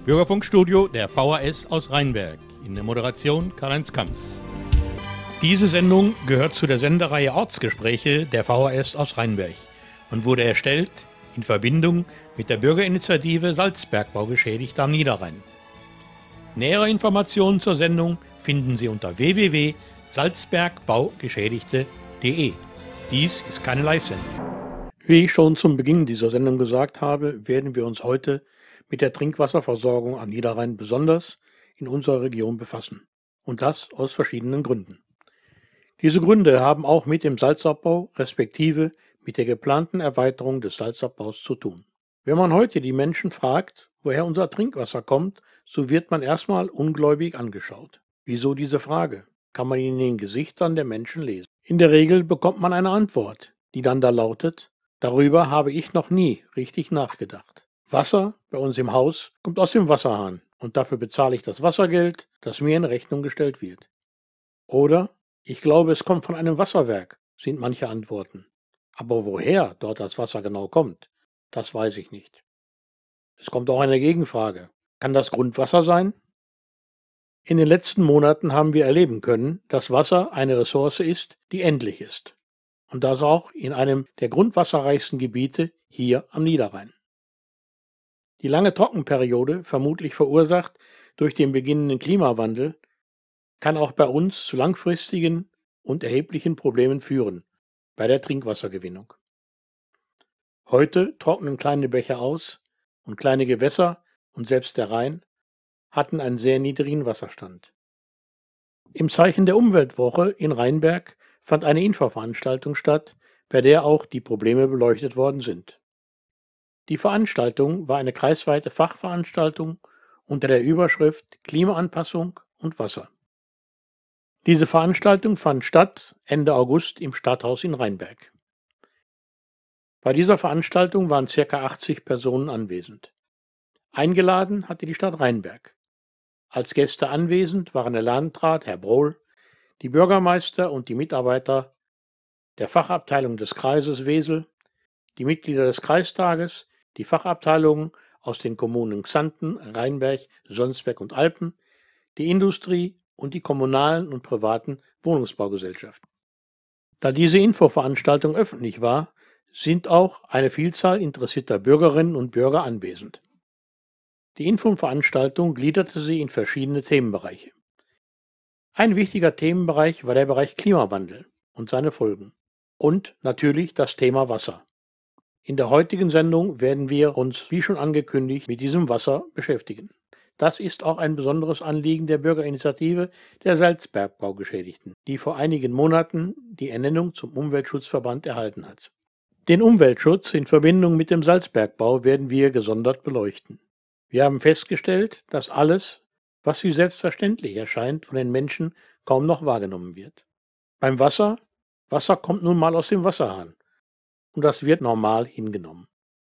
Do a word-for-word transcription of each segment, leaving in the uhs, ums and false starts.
Bürgerfunkstudio der V H S aus Rheinberg. In der Moderation Karl-Heinz Kamps. Diese Sendung gehört zu der Sendereihe Ortsgespräche der V H S aus Rheinberg und wurde erstellt in Verbindung mit der Bürgerinitiative Salzbergbau Geschädigte am Niederrhein. Nähere Informationen zur Sendung finden Sie unter w w w punkt salzbergbaugeschädigte punkt d e. Dies ist keine Live-Sendung. Wie ich schon zum Beginn dieser Sendung gesagt habe, werden wir uns heute mit der Trinkwasserversorgung am Niederrhein besonders in unserer Region befassen. Und das aus verschiedenen Gründen. Diese Gründe haben auch mit dem Salzabbau respektive mit der geplanten Erweiterung des Salzabbaus zu tun. Wenn man heute die Menschen fragt, woher unser Trinkwasser kommt, so wird man erstmal ungläubig angeschaut. Wieso diese Frage? Kann man in den Gesichtern der Menschen lesen. In der Regel bekommt man eine Antwort, die dann da lautet: Darüber habe ich noch nie richtig nachgedacht. Wasser bei uns im Haus kommt aus dem Wasserhahn und dafür bezahle ich das Wassergeld, das mir in Rechnung gestellt wird. Oder ich glaube, es kommt von einem Wasserwerk, sind manche Antworten. Aber woher dort das Wasser genau kommt, das weiß ich nicht. Es kommt auch eine Gegenfrage. Kann das Grundwasser sein? In den letzten Monaten haben wir erleben können, dass Wasser eine Ressource ist, die endlich ist. Und das auch in einem der grundwasserreichsten Gebiete hier am Niederrhein. Die lange Trockenperiode, vermutlich verursacht durch den beginnenden Klimawandel, kann auch bei uns zu langfristigen und erheblichen Problemen führen bei der Trinkwassergewinnung. Heute trocknen kleine Bäche aus und kleine Gewässer und selbst der Rhein hatten einen sehr niedrigen Wasserstand. Im Zeichen der Umweltwoche in Rheinberg fand eine Infoveranstaltung statt, bei der auch die Probleme beleuchtet worden sind. Die Veranstaltung war eine kreisweite Fachveranstaltung unter der Überschrift Klimaanpassung und Wasser. Diese Veranstaltung fand statt Ende August im Stadthaus in Rheinberg. Bei dieser Veranstaltung waren ca. achtzig Personen anwesend. Eingeladen hatte die Stadt Rheinberg. Als Gäste anwesend waren der Landrat, Herr Brohl, die Bürgermeister und die Mitarbeiter der Fachabteilung des Kreises Wesel, die Mitglieder des Kreistages, die Fachabteilungen aus den Kommunen Xanten, Rheinberg, Sonsberg und Alpen, die Industrie und die kommunalen und privaten Wohnungsbaugesellschaften. Da diese Infoveranstaltung öffentlich war, sind auch eine Vielzahl interessierter Bürgerinnen und Bürger anwesend. Die Infoveranstaltung gliederte sie in verschiedene Themenbereiche. Ein wichtiger Themenbereich war der Bereich Klimawandel und seine Folgen. Und natürlich das Thema Wasser. In der heutigen Sendung werden wir uns, wie schon angekündigt, mit diesem Wasser beschäftigen. Das ist auch ein besonderes Anliegen der Bürgerinitiative der Salzbergbaugeschädigten, die vor einigen Monaten die Ernennung zum Umweltschutzverband erhalten hat. Den Umweltschutz in Verbindung mit dem Salzbergbau werden wir gesondert beleuchten. Wir haben festgestellt, dass alles, was wie selbstverständlich erscheint, von den Menschen kaum noch wahrgenommen wird. Beim Wasser, Wasser kommt nun mal aus dem Wasserhahn und das wird normal hingenommen.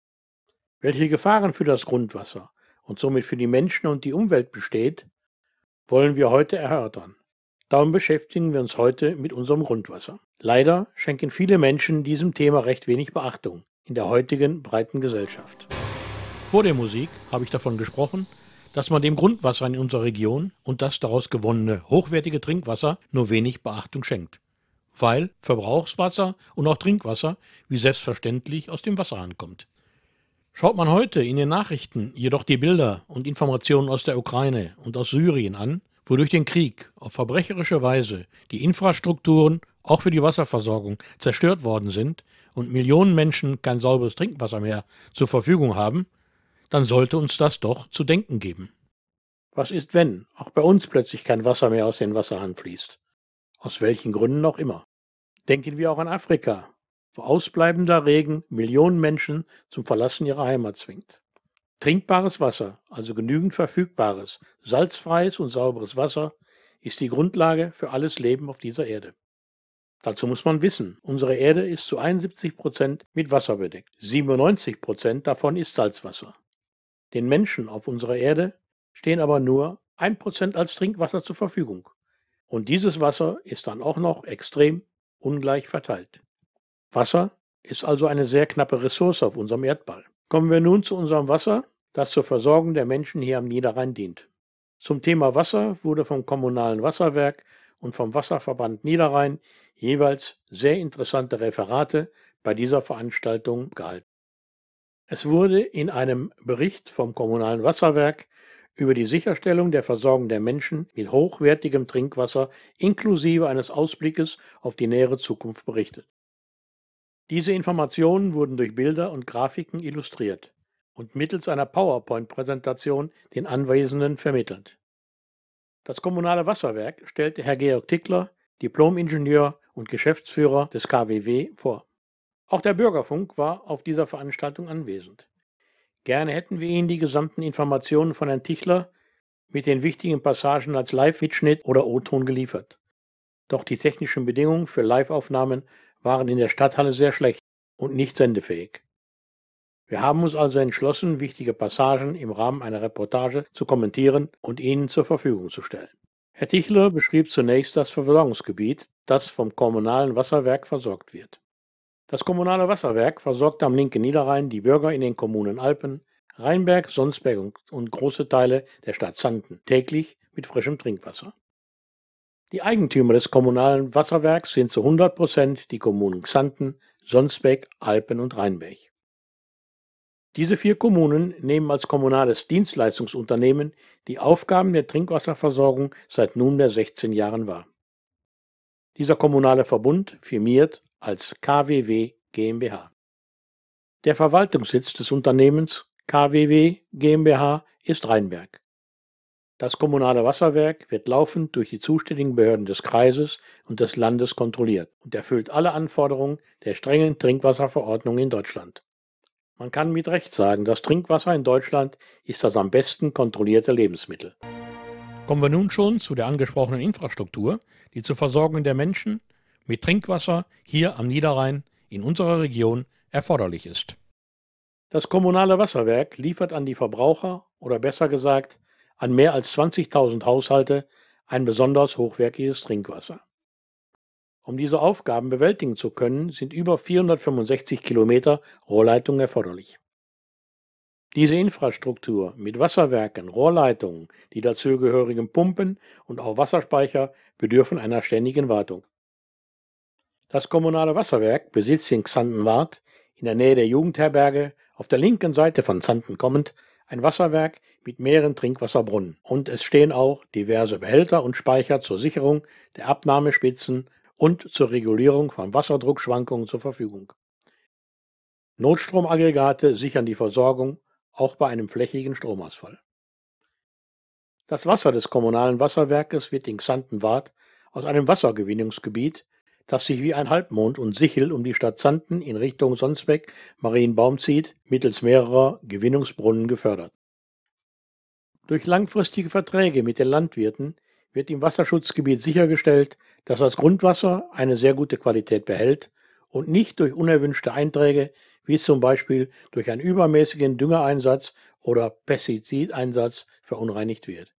Welche Gefahren für das Grundwasser und somit für die Menschen und die Umwelt besteht, wollen wir heute erörtern. Darum beschäftigen wir uns heute mit unserem Grundwasser. Leider schenken viele Menschen diesem Thema recht wenig Beachtung in der heutigen breiten Gesellschaft. Vor der Musik habe ich davon gesprochen, dass man dem Grundwasser in unserer Region und das daraus gewonnene hochwertige Trinkwasser nur wenig Beachtung schenkt, weil Verbrauchswasser und auch Trinkwasser wie selbstverständlich aus dem Wasserhahn kommt. Schaut man heute in den Nachrichten jedoch die Bilder und Informationen aus der Ukraine und aus Syrien an, wo durch den Krieg auf verbrecherische Weise die Infrastrukturen auch für die Wasserversorgung zerstört worden sind und Millionen Menschen kein sauberes Trinkwasser mehr zur Verfügung haben, dann sollte uns das doch zu denken geben. Was ist, wenn auch bei uns plötzlich kein Wasser mehr aus den Wasserhahn fließt? Aus welchen Gründen auch immer. Denken wir auch an Afrika, wo ausbleibender Regen Millionen Menschen zum Verlassen ihrer Heimat zwingt. Trinkbares Wasser, also genügend verfügbares, salzfreies und sauberes Wasser, ist die Grundlage für alles Leben auf dieser Erde. Dazu muss man wissen, unsere Erde ist zu einundsiebzig Prozent mit Wasser bedeckt. siebenundneunzig Prozent davon ist Salzwasser. Den Menschen auf unserer Erde stehen aber nur ein Prozent als Trinkwasser zur Verfügung. Und dieses Wasser ist dann auch noch extrem ungleich verteilt. Wasser ist also eine sehr knappe Ressource auf unserem Erdball. Kommen wir nun zu unserem Wasser, das zur Versorgung der Menschen hier am Niederrhein dient. Zum Thema Wasser wurde vom Kommunalen Wasserwerk und vom Wasserverband Niederrhein jeweils sehr interessante Referate bei dieser Veranstaltung gehalten. Es wurde in einem Bericht vom Kommunalen Wasserwerk über die Sicherstellung der Versorgung der Menschen mit hochwertigem Trinkwasser inklusive eines Ausblickes auf die nähere Zukunft berichtet. Diese Informationen wurden durch Bilder und Grafiken illustriert und mittels einer PowerPoint-Präsentation den Anwesenden vermittelt. Das Kommunale Wasserwerk stellte Herr Georg Tickler, Diplom-Ingenieur und Geschäftsführer des K W W, vor. Auch der Bürgerfunk war auf dieser Veranstaltung anwesend. Gerne hätten wir Ihnen die gesamten Informationen von Herrn Tickler mit den wichtigen Passagen als Live-Mitschnitt oder O-Ton geliefert. Doch die technischen Bedingungen für Live-Aufnahmen waren in der Stadthalle sehr schlecht und nicht sendefähig. Wir haben uns also entschlossen, wichtige Passagen im Rahmen einer Reportage zu kommentieren und Ihnen zur Verfügung zu stellen. Herr Tichler beschrieb zunächst das Versorgungsgebiet, das vom Kommunalen Wasserwerk versorgt wird. Das Kommunale Wasserwerk versorgt am linken Niederrhein die Bürger in den Kommunen Alpen, Rheinberg, Sonsberg und große Teile der Stadt Xanten täglich mit frischem Trinkwasser. Die Eigentümer des Kommunalen Wasserwerks sind zu hundert Prozent die Kommunen Xanten, Sonsbeck, Alpen und Rheinberg. Diese vier Kommunen nehmen als kommunales Dienstleistungsunternehmen die Aufgaben der Trinkwasserversorgung seit nunmehr sechzehn Jahren wahr. Dieser kommunale Verbund firmiert als K W W GmbH. Der Verwaltungssitz des Unternehmens K W W GmbH ist Rheinberg. Das Kommunale Wasserwerk wird laufend durch die zuständigen Behörden des Kreises und des Landes kontrolliert und erfüllt alle Anforderungen der strengen Trinkwasserverordnung in Deutschland. Man kann mit Recht sagen, das Trinkwasser in Deutschland ist das am besten kontrollierte Lebensmittel. Kommen wir nun schon zu der angesprochenen Infrastruktur, die zur Versorgung der Menschen mit Trinkwasser hier am Niederrhein in unserer Region erforderlich ist. Das Kommunale Wasserwerk liefert an die Verbraucher oder besser gesagt an mehr als zwanzigtausend Haushalte ein besonders hochwertiges Trinkwasser. Um diese Aufgaben bewältigen zu können, sind über vierhundertfünfundsechzig Kilometer Rohrleitungen erforderlich. Diese Infrastruktur mit Wasserwerken, Rohrleitungen, die dazugehörigen Pumpen und auch Wasserspeicher bedürfen einer ständigen Wartung. Das Kommunale Wasserwerk besitzt in Xantenwart, in der Nähe der Jugendherberge, auf der linken Seite von Xanten kommend, ein Wasserwerk mit mehreren Trinkwasserbrunnen und es stehen auch diverse Behälter und Speicher zur Sicherung der Abnahmespitzen und zur Regulierung von Wasserdruckschwankungen zur Verfügung. Notstromaggregate sichern die Versorgung auch bei einem flächigen Stromausfall. Das Wasser des Kommunalen Wasserwerkes wird in Xantenwart aus einem Wassergewinnungsgebiet, das sich wie ein Halbmond und Sichel um die Stadt Xanten in Richtung Sonsbeck Marienbaum zieht, mittels mehrerer Gewinnungsbrunnen gefördert. Durch langfristige Verträge mit den Landwirten wird im Wasserschutzgebiet sichergestellt, dass das Grundwasser eine sehr gute Qualität behält und nicht durch unerwünschte Einträge, wie zum Beispiel durch einen übermäßigen Düngereinsatz oder Pestizideinsatz, verunreinigt wird.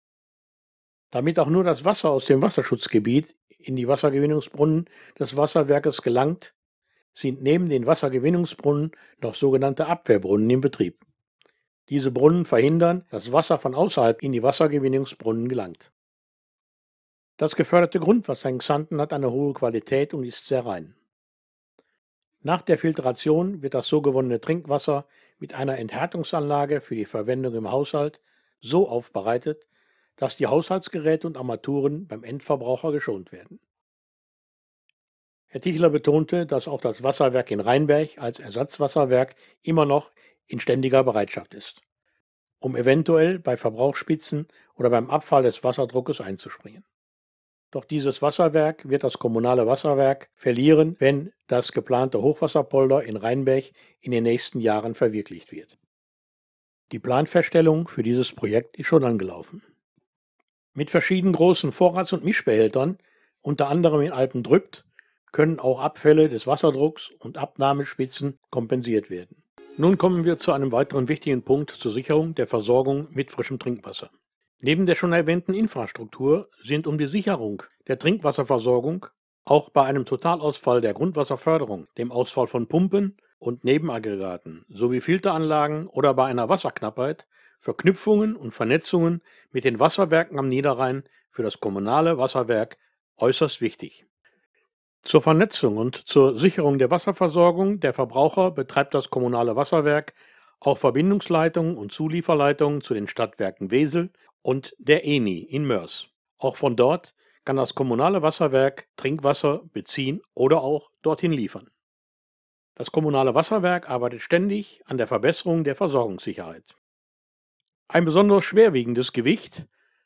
Damit auch nur das Wasser aus dem Wasserschutzgebiet in die Wassergewinnungsbrunnen des Wasserwerkes gelangt, sind neben den Wassergewinnungsbrunnen noch sogenannte Abwehrbrunnen in Betrieb. Diese Brunnen verhindern, dass Wasser von außerhalb in die Wassergewinnungsbrunnen gelangt. Das geförderte Grundwasser in Xanten hat eine hohe Qualität und ist sehr rein. Nach der Filtration wird das so gewonnene Trinkwasser mit einer Enthärtungsanlage für die Verwendung im Haushalt so aufbereitet, dass die Haushaltsgeräte und Armaturen beim Endverbraucher geschont werden. Herr Tichler betonte, dass auch das Wasserwerk in Rheinberg als Ersatzwasserwerk immer noch in ständiger Bereitschaft ist, um eventuell bei Verbrauchsspitzen oder beim Abfall des Wasserdruckes einzuspringen. Doch dieses Wasserwerk wird das Kommunale Wasserwerk verlieren, wenn das geplante Hochwasserpolder in Rheinberg in den nächsten Jahren verwirklicht wird. Die Planfeststellung für dieses Projekt ist schon angelaufen. Mit verschiedenen großen Vorrats- und Mischbehältern, unter anderem in Alpendrückt, können auch Abfälle des Wasserdrucks und Abnahmespitzen kompensiert werden. Nun kommen wir zu einem weiteren wichtigen Punkt zur Sicherung der Versorgung mit frischem Trinkwasser. Neben der schon erwähnten Infrastruktur sind um die Sicherung der Trinkwasserversorgung auch bei einem Totalausfall der Grundwasserförderung, dem Ausfall von Pumpen und Nebenaggregaten sowie Filteranlagen oder bei einer Wasserknappheit Verknüpfungen und Vernetzungen mit den Wasserwerken am Niederrhein für das kommunale Wasserwerk äußerst wichtig. Zur Vernetzung und zur Sicherung der Wasserversorgung der Verbraucher betreibt das kommunale Wasserwerk auch Verbindungsleitungen und Zulieferleitungen zu den Stadtwerken Wesel und der E N I in Moers. Auch von dort kann das kommunale Wasserwerk Trinkwasser beziehen oder auch dorthin liefern. Das kommunale Wasserwerk arbeitet ständig an der Verbesserung der Versorgungssicherheit. Ein besonders schwerwiegendes Gewicht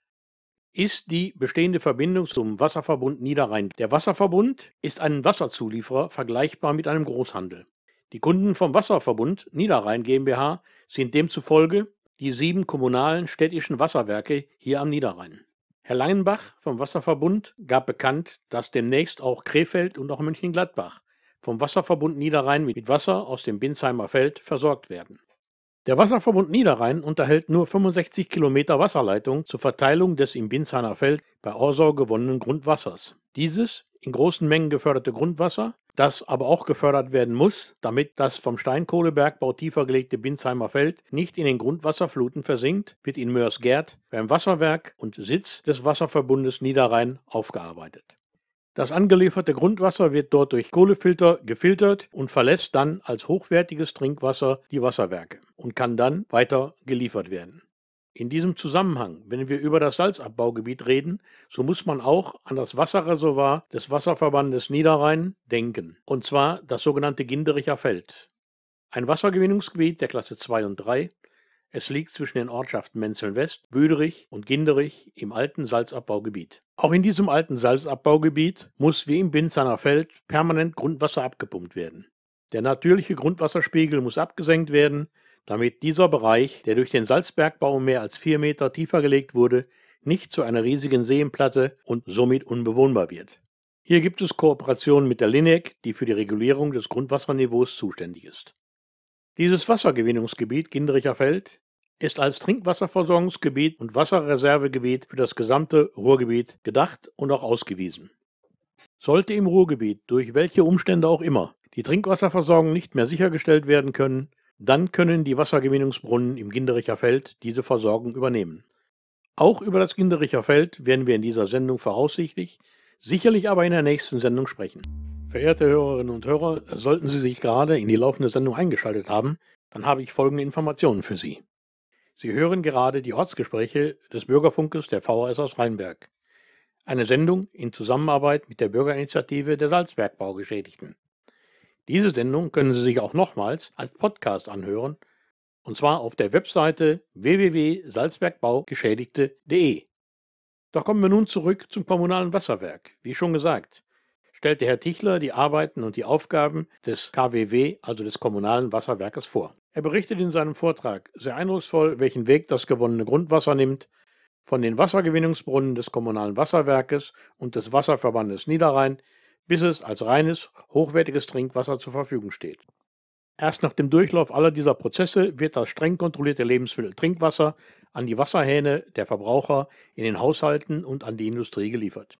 ist die bestehende Verbindung zum Wasserverbund Niederrhein. Der Wasserverbund ist ein Wasserzulieferer vergleichbar mit einem Großhandel. Die Kunden vom Wasserverbund Niederrhein GmbH sind demzufolge die sieben kommunalen städtischen Wasserwerke hier am Niederrhein. Herr Langenbach vom Wasserverbund gab bekannt, dass demnächst auch Krefeld und auch Mönchengladbach vom Wasserverbund Niederrhein mit Wasser aus dem Binsheimer Feld versorgt werden. Der Wasserverbund Niederrhein unterhält nur fünfundsechzig Kilometer Wasserleitung zur Verteilung des im Binsheimer Feld bei Orsau gewonnenen Grundwassers. Dieses in großen Mengen geförderte Grundwasser, das aber auch gefördert werden muss, damit das vom Steinkohlebergbau tiefer gelegte Binsheimer Feld nicht in den Grundwasserfluten versinkt, wird in Moers-Gerd beim Wasserwerk und Sitz des Wasserverbundes Niederrhein aufgearbeitet. Das angelieferte Grundwasser wird dort durch Kohlefilter gefiltert und verlässt dann als hochwertiges Trinkwasser die Wasserwerke und kann dann weiter geliefert werden. In diesem Zusammenhang, wenn wir über das Salzabbaugebiet reden, so muss man auch an das Wasserreservoir des Wasserverbandes Niederrhein denken, und zwar das sogenannte Gindericher Feld. Ein Wassergewinnungsgebiet der Klasse zwei und drei. Es liegt zwischen den Ortschaften Menzeln-West, Büderich und Ginderich im alten Salzabbaugebiet. Auch in diesem alten Salzabbaugebiet muss wie im Binsheimer Feld permanent Grundwasser abgepumpt werden. Der natürliche Grundwasserspiegel muss abgesenkt werden, damit dieser Bereich, der durch den Salzbergbau mehr als vier Meter tiefer gelegt wurde, nicht zu einer riesigen Seenplatte und somit unbewohnbar wird. Hier gibt es Kooperationen mit der Lineck, die für die Regulierung des Grundwasserniveaus zuständig ist. Dieses Wassergewinnungsgebiet Gindericher Feld ist als Trinkwasserversorgungsgebiet und Wasserreservegebiet für das gesamte Ruhrgebiet gedacht und auch ausgewiesen. Sollte im Ruhrgebiet, durch welche Umstände auch immer, die Trinkwasserversorgung nicht mehr sichergestellt werden können, dann können die Wassergewinnungsbrunnen im Gindericher Feld diese Versorgung übernehmen. Auch über das Gindericher Feld werden wir in dieser Sendung voraussichtlich, sicherlich aber in der nächsten Sendung sprechen. Verehrte Hörerinnen und Hörer, sollten Sie sich gerade in die laufende Sendung eingeschaltet haben, dann habe ich folgende Informationen für Sie. Sie hören gerade die Ortsgespräche des Bürgerfunkes der V H S aus Rheinberg. Eine Sendung in Zusammenarbeit mit der Bürgerinitiative der Salzbergbaugeschädigten. Diese Sendung können Sie sich auch nochmals als Podcast anhören, und zwar auf der Webseite w w w punkt salzbergbaugeschädigte punkt de. Doch kommen wir nun zurück zum kommunalen Wasserwerk. Wie schon gesagt, stellte Herr Tichler die Arbeiten und die Aufgaben des K W W, also des kommunalen Wasserwerkes, vor. Er berichtet in seinem Vortrag sehr eindrucksvoll, welchen Weg das gewonnene Grundwasser nimmt, von den Wassergewinnungsbrunnen des kommunalen Wasserwerkes und des Wasserverbandes Niederrhein, bis es als reines, hochwertiges Trinkwasser zur Verfügung steht. Erst nach dem Durchlauf aller dieser Prozesse wird das streng kontrollierte Lebensmittel Trinkwasser an die Wasserhähne der Verbraucher in den Haushalten und an die Industrie geliefert.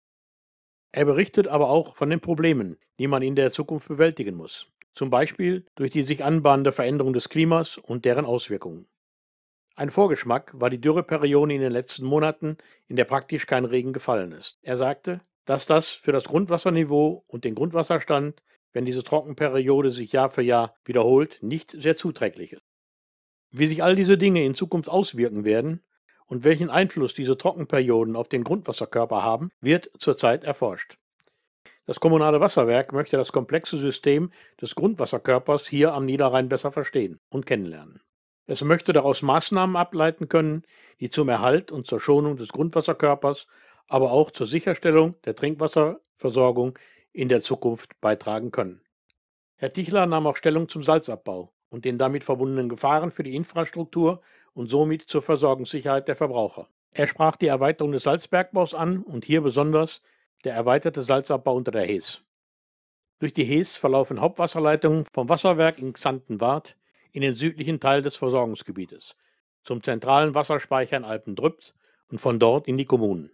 Er berichtet aber auch von den Problemen, die man in der Zukunft bewältigen muss, zum Beispiel durch die sich anbahnende Veränderung des Klimas und deren Auswirkungen. Ein Vorgeschmack war die Dürreperiode in den letzten Monaten, in der praktisch kein Regen gefallen ist. Er sagte, dass das für das Grundwasserniveau und den Grundwasserstand, wenn diese Trockenperiode sich Jahr für Jahr wiederholt, nicht sehr zuträglich ist. Wie sich all diese Dinge in Zukunft auswirken werden und welchen Einfluss diese Trockenperioden auf den Grundwasserkörper haben, wird zurzeit erforscht. Das kommunale Wasserwerk möchte das komplexe System des Grundwasserkörpers hier am Niederrhein besser verstehen und kennenlernen. Es möchte daraus Maßnahmen ableiten können, die zum Erhalt und zur Schonung des Grundwasserkörpers, aber auch zur Sicherstellung der Trinkwasserversorgung in der Zukunft beitragen können. Herr Tichler nahm auch Stellung zum Salzabbau und den damit verbundenen Gefahren für die Infrastruktur und somit zur Versorgungssicherheit der Verbraucher. Er sprach die Erweiterung des Salzbergbaus an und hier besonders der erweiterte Salzabbau unter der Hees. Durch die Hees verlaufen Hauptwasserleitungen vom Wasserwerk in Xantenwart in den südlichen Teil des Versorgungsgebietes, zum zentralen Wasserspeicher in Alpendrüpt und von dort in die Kommunen.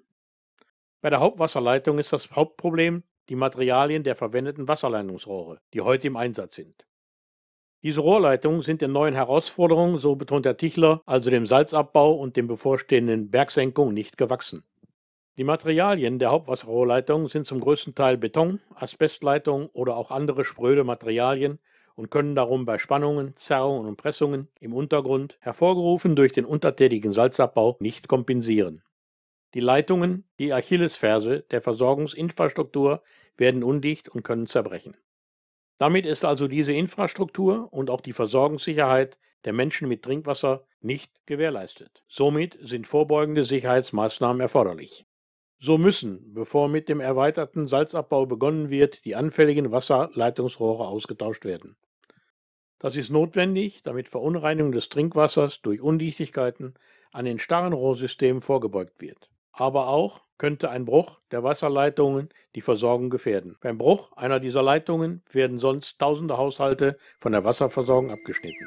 Bei der Hauptwasserleitung ist das Hauptproblem die Materialien der verwendeten Wasserleitungsrohre, die heute im Einsatz sind. Diese Rohrleitungen sind den neuen Herausforderungen, so betont Herr Tichler, also dem Salzabbau und den bevorstehenden Bergsenkungen, nicht gewachsen. Die Materialien der Hauptwasserrohrleitungen sind zum größten Teil Beton, Asbestleitungen oder auch andere spröde Materialien und können darum bei Spannungen, Zerrungen und Pressungen im Untergrund, hervorgerufen durch den untertätigen Salzabbau, nicht kompensieren. Die Leitungen, die Achillesferse der Versorgungsinfrastruktur, werden undicht und können zerbrechen. Damit ist also diese Infrastruktur und auch die Versorgungssicherheit der Menschen mit Trinkwasser nicht gewährleistet. Somit sind vorbeugende Sicherheitsmaßnahmen erforderlich. So müssen, bevor mit dem erweiterten Salzabbau begonnen wird, die anfälligen Wasserleitungsrohre ausgetauscht werden. Das ist notwendig, damit Verunreinigung des Trinkwassers durch Undichtigkeiten an den starren Rohrsystemen vorgebeugt wird. Aber auch könnte ein Bruch der Wasserleitungen die Versorgung gefährden. Beim Bruch einer dieser Leitungen werden sonst tausende Haushalte von der Wasserversorgung abgeschnitten.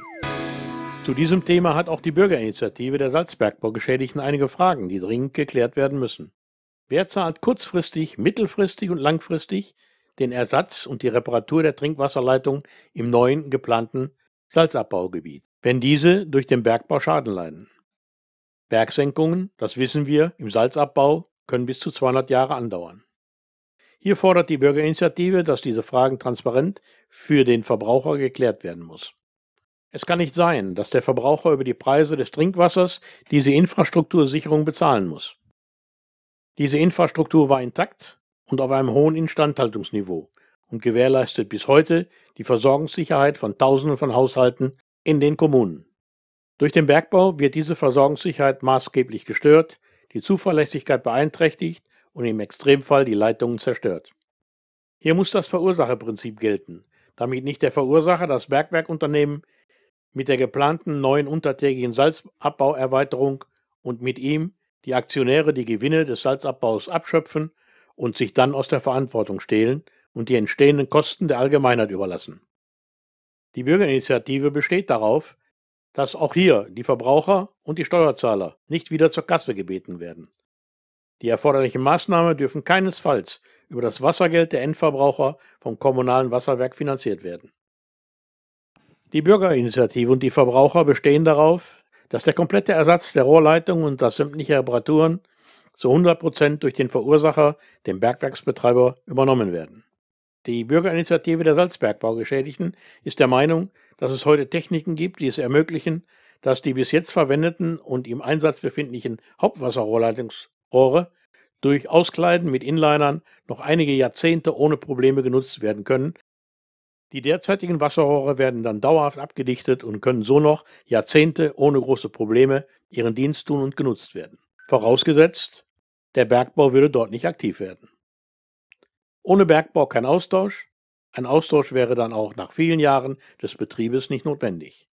Zu diesem Thema hat auch die Bürgerinitiative der Salzbergbaugeschädigten einige Fragen, die dringend geklärt werden müssen. Wer zahlt kurzfristig, mittelfristig und langfristig den Ersatz und die Reparatur der Trinkwasserleitung im neuen geplanten Salzabbaugebiet, wenn diese durch den Bergbau Schaden leiden? Bergsenkungen, das wissen wir, im Salzabbau können bis zu zweihundert Jahre andauern. Hier fordert die Bürgerinitiative, dass diese Fragen transparent für den Verbraucher geklärt werden muss. Es kann nicht sein, dass der Verbraucher über die Preise des Trinkwassers diese Infrastruktursicherung bezahlen muss. Diese Infrastruktur war intakt und auf einem hohen Instandhaltungsniveau und gewährleistet bis heute die Versorgungssicherheit von Tausenden von Haushalten in den Kommunen. Durch den Bergbau wird diese Versorgungssicherheit maßgeblich gestört, die Zuverlässigkeit beeinträchtigt und im Extremfall die Leitungen zerstört. Hier muss das Verursacherprinzip gelten, damit nicht der Verursacher, das Bergwerkunternehmen, mit der geplanten neuen untertägigen Salzabbauerweiterung und mit ihm die Aktionäre die Gewinne des Salzabbaus abschöpfen und sich dann aus der Verantwortung stehlen und die entstehenden Kosten der Allgemeinheit überlassen. Die Bürgerinitiative besteht darauf, dass auch hier die Verbraucher und die Steuerzahler nicht wieder zur Kasse gebeten werden. Die erforderlichen Maßnahmen dürfen keinesfalls über das Wassergeld der Endverbraucher vom kommunalen Wasserwerk finanziert werden. Die Bürgerinitiative und die Verbraucher bestehen darauf, dass der komplette Ersatz der Rohrleitung und das sämtliche Reparaturen zu hundert Prozent durch den Verursacher, den Bergwerksbetreiber, übernommen werden. Die Bürgerinitiative der Salzbergbaugeschädigten ist der Meinung, dass es heute Techniken gibt, die es ermöglichen, dass die bis jetzt verwendeten und im Einsatz befindlichen Hauptwasserrohrleitungsrohre durch Auskleiden mit Inlinern noch einige Jahrzehnte ohne Probleme genutzt werden können. Die derzeitigen Wasserrohre werden dann dauerhaft abgedichtet und können so noch Jahrzehnte ohne große Probleme ihren Dienst tun und genutzt werden. Vorausgesetzt, der Bergbau würde dort nicht aktiv werden. Ohne Bergbau kein Austausch. Ein Austausch wäre dann auch nach vielen Jahren des Betriebes nicht notwendig.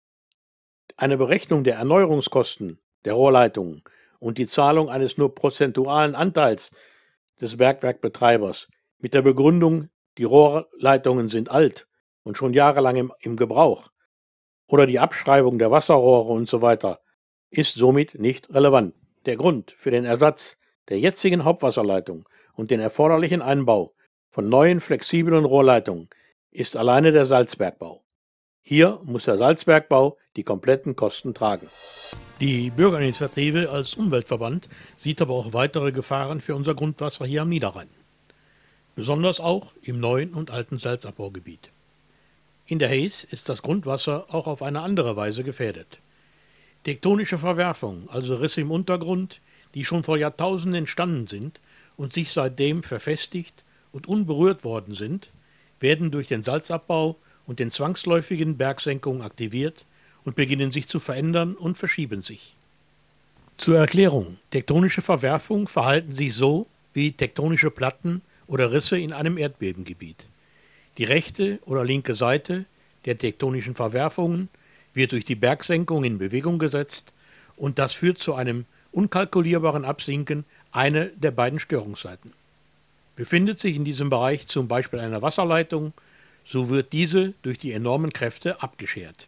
Eine Berechnung der Erneuerungskosten der Rohrleitungen und die Zahlung eines nur prozentualen Anteils des Bergwerkbetreibers mit der Begründung, die Rohrleitungen sind alt und schon jahrelang im, im Gebrauch, oder die Abschreibung der Wasserrohre und so weiter, ist somit nicht relevant. Der Grund für den Ersatz der jetzigen Hauptwasserleitung und den erforderlichen Einbau von neuen flexiblen Rohrleitungen ist alleine der Salzbergbau. Hier muss der Salzbergbau die kompletten Kosten tragen. Die Bürgerinitiative als Umweltverband sieht aber auch weitere Gefahren für unser Grundwasser hier am Niederrhein. Besonders auch im neuen und alten Salzabbaugebiet. In der Hees ist das Grundwasser auch auf eine andere Weise gefährdet. Tektonische Verwerfungen, also Risse im Untergrund, die schon vor Jahrtausenden entstanden sind und sich seitdem verfestigt und unberührt worden sind, werden durch den Salzabbau und den zwangsläufigen Bergsenkungen aktiviert und beginnen sich zu verändern und verschieben sich. Zur Erklärung: Tektonische Verwerfungen verhalten sich so wie tektonische Platten oder Risse in einem Erdbebengebiet. Die rechte oder linke Seite der tektonischen Verwerfungen wird durch die Bergsenkung in Bewegung gesetzt und das führt zu einem unkalkulierbaren Absinken einer der beiden Störungsseiten. Befindet sich in diesem Bereich zum Beispiel eine Wasserleitung, so wird diese durch die enormen Kräfte abgeschert.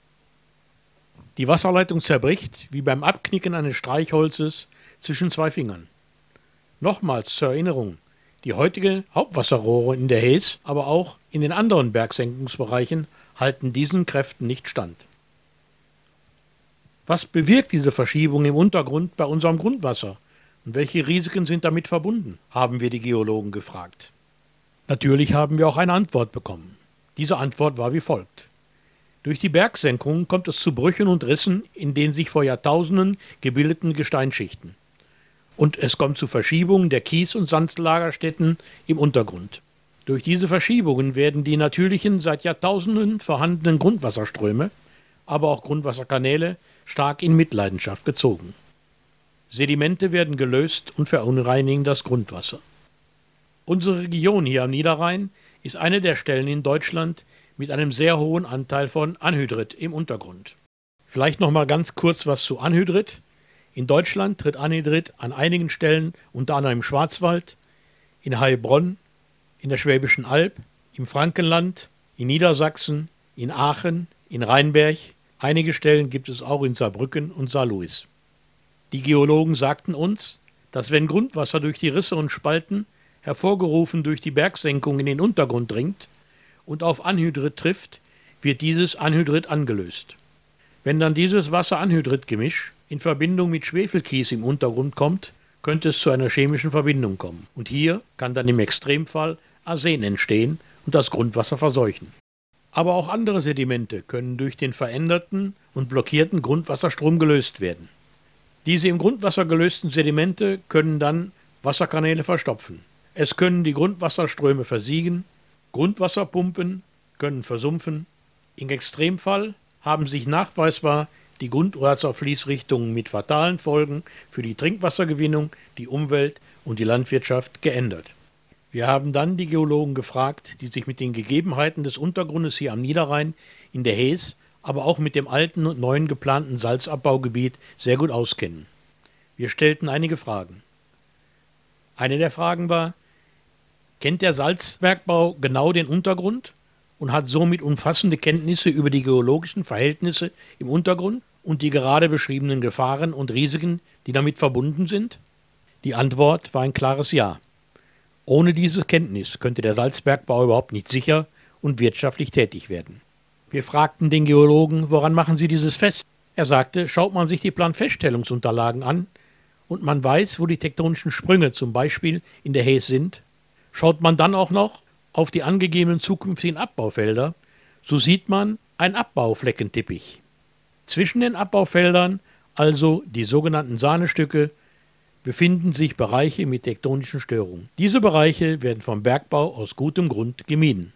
Die Wasserleitung zerbricht, wie beim Abknicken eines Streichholzes, zwischen zwei Fingern. Nochmals zur Erinnerung: Die heutige Hauptwasserrohre in der Hees, aber auch in den anderen Bergsenkungsbereichen halten diesen Kräften nicht stand. Was bewirkt diese Verschiebung im Untergrund bei unserem Grundwasser und welche Risiken sind damit verbunden, haben wir die Geologen gefragt. Natürlich haben wir auch eine Antwort bekommen. Diese Antwort war wie folgt. Durch die Bergsenkung kommt es zu Brüchen und Rissen in den sich vor Jahrtausenden gebildeten Gesteinsschichten. Und es kommt zu Verschiebungen der Kies- und Sandlagerstätten im Untergrund. Durch diese Verschiebungen werden die natürlichen, seit Jahrtausenden vorhandenen Grundwasserströme, aber auch Grundwasserkanäle stark in Mitleidenschaft gezogen. Sedimente werden gelöst und verunreinigen das Grundwasser. Unsere Region hier am Niederrhein ist eine der Stellen in Deutschland mit einem sehr hohen Anteil von Anhydrit im Untergrund. Vielleicht noch mal ganz kurz was zu Anhydrit. In Deutschland tritt Anhydrit an einigen Stellen, unter anderem im Schwarzwald, in Heilbronn, in der Schwäbischen Alb, im Frankenland, in Niedersachsen, in Aachen, in Rheinberg. Einige Stellen gibt es auch in Saarbrücken und Saarlouis. Die Geologen sagten uns, dass wenn Grundwasser durch die Risse und Spalten, hervorgerufen durch die Bergsenkung, in den Untergrund dringt und auf Anhydrit trifft, wird dieses Anhydrit angelöst. Wenn dann dieses Wasser-Anhydrit-Gemisch in Verbindung mit Schwefelkies im Untergrund kommt, könnte es zu einer chemischen Verbindung kommen. Und hier kann dann im Extremfall Arsen entstehen und das Grundwasser verseuchen. Aber auch andere Sedimente können durch den veränderten und blockierten Grundwasserstrom gelöst werden. Diese im Grundwasser gelösten Sedimente können dann Wasserkanäle verstopfen. Es können die Grundwasserströme versiegen, Grundwasserpumpen können versumpfen. Im Extremfall haben sich nachweisbar die Grundwasserfließrichtungen mit fatalen Folgen für die Trinkwassergewinnung, die Umwelt und die Landwirtschaft geändert. Wir haben dann die Geologen gefragt, die sich mit den Gegebenheiten des Untergrundes hier am Niederrhein, in der Hees, aber auch mit dem alten und neuen geplanten Salzabbaugebiet sehr gut auskennen. Wir stellten einige Fragen. Eine der Fragen war: Kennt der Salzbergbau genau den Untergrund und hat somit umfassende Kenntnisse über die geologischen Verhältnisse im Untergrund und die gerade beschriebenen Gefahren und Risiken, die damit verbunden sind? Die Antwort war ein klares Ja. Ohne diese Kenntnis könnte der Salzbergbau überhaupt nicht sicher und wirtschaftlich tätig werden. Wir fragten den Geologen, woran machen Sie dieses fest? Er sagte, schaut man sich die Planfeststellungsunterlagen an und man weiß, wo die tektonischen Sprünge zum Beispiel in der Hees sind, schaut man dann auch noch auf die angegebenen zukünftigen Abbaufelder, so sieht man einen Abbaufleckenteppich. Zwischen den Abbaufeldern, also die sogenannten Sahnestücke, befinden sich Bereiche mit tektonischen Störungen. Diese Bereiche werden vom Bergbau aus gutem Grund gemieden.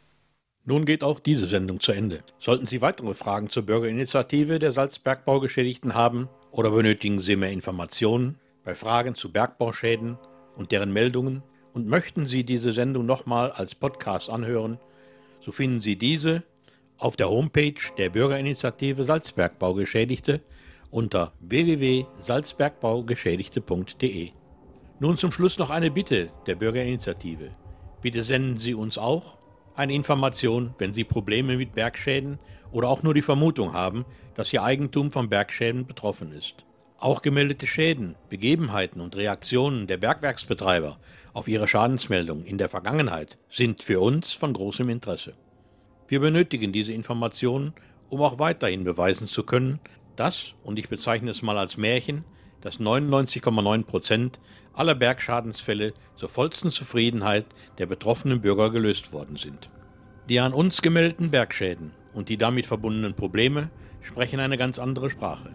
Nun geht auch diese Sendung zu Ende. Sollten Sie weitere Fragen zur Bürgerinitiative der Salzbergbaugeschädigten haben oder benötigen Sie mehr Informationen bei Fragen zu Bergbauschäden und deren Meldungen und möchten Sie diese Sendung nochmal als Podcast anhören, so finden Sie diese auf der Homepage der Bürgerinitiative Salzbergbaugeschädigte unter w w w punkt salzbergbaugeschädigte punkt d e. Nun zum Schluss noch eine Bitte der Bürgerinitiative. Bitte senden Sie uns auch eine Information, wenn Sie Probleme mit Bergschäden oder auch nur die Vermutung haben, dass Ihr Eigentum von Bergschäden betroffen ist. Auch gemeldete Schäden, Begebenheiten und Reaktionen der Bergwerksbetreiber auf ihre Schadensmeldung in der Vergangenheit sind für uns von großem Interesse. Wir benötigen diese Informationen, um auch weiterhin beweisen zu können, dass, und ich bezeichne es mal als Märchen, dass neunundneunzig Komma neun Prozent aller Bergschadensfälle zur vollsten Zufriedenheit der betroffenen Bürger gelöst worden sind. Die an uns gemeldeten Bergschäden und die damit verbundenen Probleme sprechen eine ganz andere Sprache.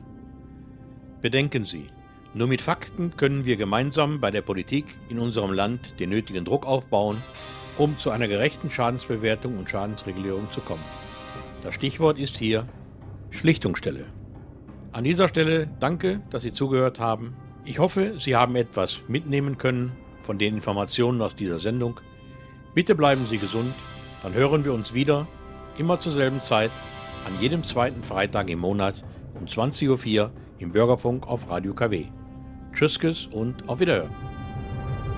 Bedenken Sie, nur mit Fakten können wir gemeinsam bei der Politik in unserem Land den nötigen Druck aufbauen, um zu einer gerechten Schadensbewertung und Schadensregulierung zu kommen. Das Stichwort ist hier Schlichtungsstelle. An dieser Stelle danke, dass Sie zugehört haben. Ich hoffe, Sie haben etwas mitnehmen können von den Informationen aus dieser Sendung. Bitte bleiben Sie gesund, dann hören wir uns wieder, immer zur selben Zeit, an jedem zweiten Freitag im Monat um zwanzig Uhr vier im Bürgerfunk auf Radio K W. Tschüss und auf Wiederhören.